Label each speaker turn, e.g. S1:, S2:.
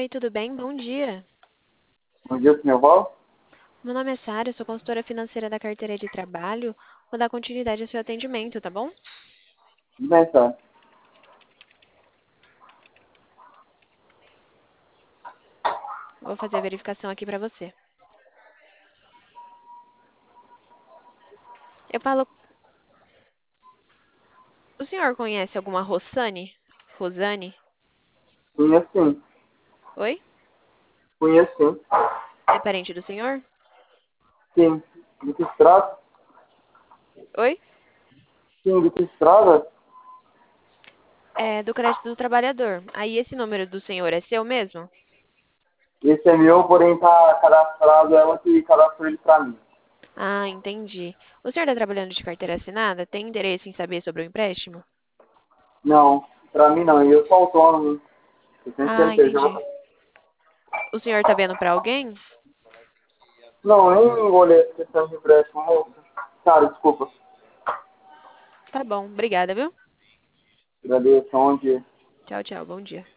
S1: Oi, tudo bem? Bom dia.
S2: Bom dia, senhor Val.
S1: Meu nome é Sara, eu sou consultora financeira da carteira de trabalho. Vou dar continuidade ao seu atendimento, tá bom?
S2: Tudo bem, tá?
S1: Vou fazer a verificação aqui pra você. Eu falo, o senhor conhece alguma Rossane? Rosane?
S2: Conheço sim.
S1: Oi?
S2: Conheço sim.
S1: É parente do senhor?
S2: Sim. Do que se trata?
S1: Oi?
S2: Sim, do que se trata?
S1: É do crédito do trabalhador. Aí esse número do senhor é seu mesmo?
S2: Esse é meu, porém tá cadastrado ela que cadastrou ele pra mim.
S1: Ah, entendi. O senhor está trabalhando de carteira assinada? Tem interesse em saber sobre o empréstimo?
S2: Não, pra mim não. E eu sou autônomo. Eu tenho
S1: Ah, entendi.
S2: CNPJ.
S1: O senhor tá vendo pra alguém?
S2: Não, eu nem olhei essa questão de empréstimo, moça. Cara, desculpa.
S1: Tá bom, obrigada, viu?
S2: Agradeço. Onde
S1: Tchau, tchau, bom dia.